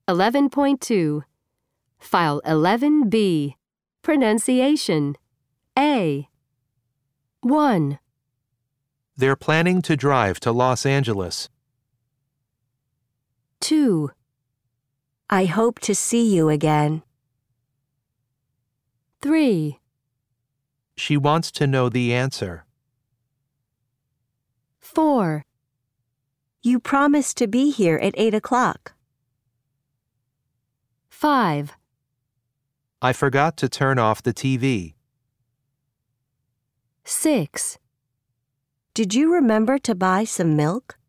11.2 File 11B Pronunciation A 1. They're planning to drive to Los Angeles. 2. I hope to see you again. 3. She wants to know the answer. 4. You promised to be here at 8 o'clock. 5. I forgot to turn off the TV. 6. Did you remember to buy some milk?